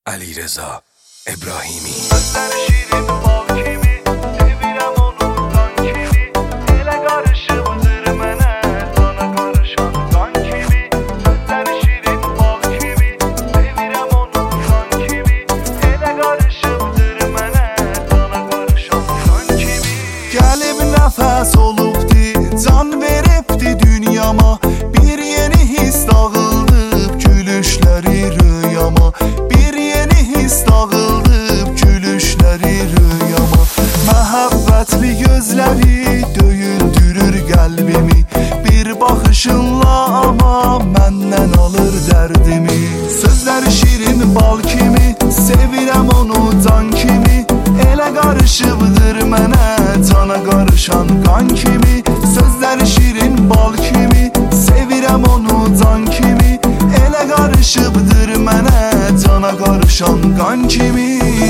علیرضا ابراهیمی. Nəfəs olubdi, can veribdi dünyama. Bir yeni his dağılıb, gülüşləri rüyama. Bir yeni his dağılıb, gülüşləri rüyama. Məhəbbətli gözləri döyündürür qəlbimi. Bir baxışınla ama məndən alır dərdimi. Sözləri şirin bal kimi, sevirəm onu can kimi. Elə qarışıbdır mənə cana qarışan qan kimi. Sözləri şirin bal kimi, sevirəm onu can kimi. Elə qarışıbdır mənə cana qarışan qan kimi.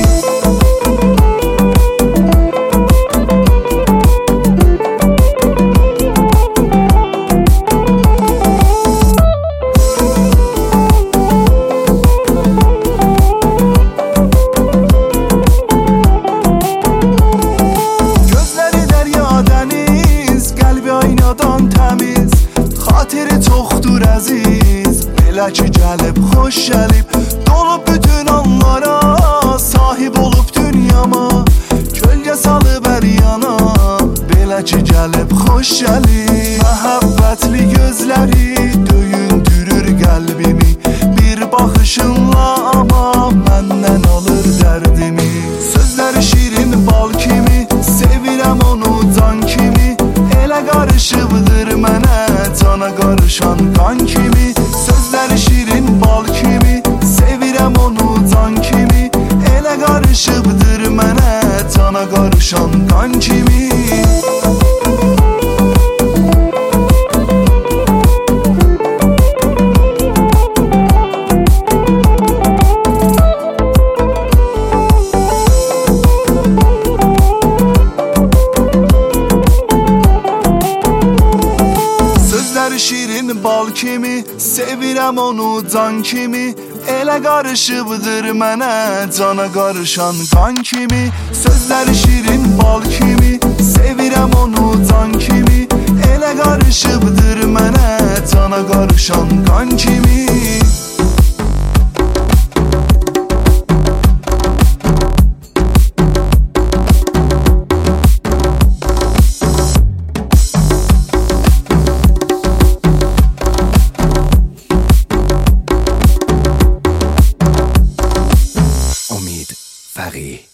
Xatiri çoxdur əziz, belə ki gəlib, xoş gəlib. Dolub bütün anlara, sahib olub dünyama. Kölgə salıb hər yana, belə ki gəlib, xoş gəlib. Məhəbbətli gözləri döyündürür qəlbimi. Bir baxışınla ama məndən alır dərdimi. Sözləri şirin bal kimi, sevirəm onu can kimi. Elə qarışıbdır mənə cana qarışan qan kimi. Sözləri şirin bal kimi, sevirəm onu can kimi. Elə qarışıbdır mənə cana qarışan qan kimi. Şirin bal kimi, sevirəm onu can kimi. Elə qarışıbdır mənə cana qarışan qan kimi. Sözləri şirin bal kimi, sevirəm onu can kimi. Elə qarışıbdır mənə cana qarışan qan kimi. فقیه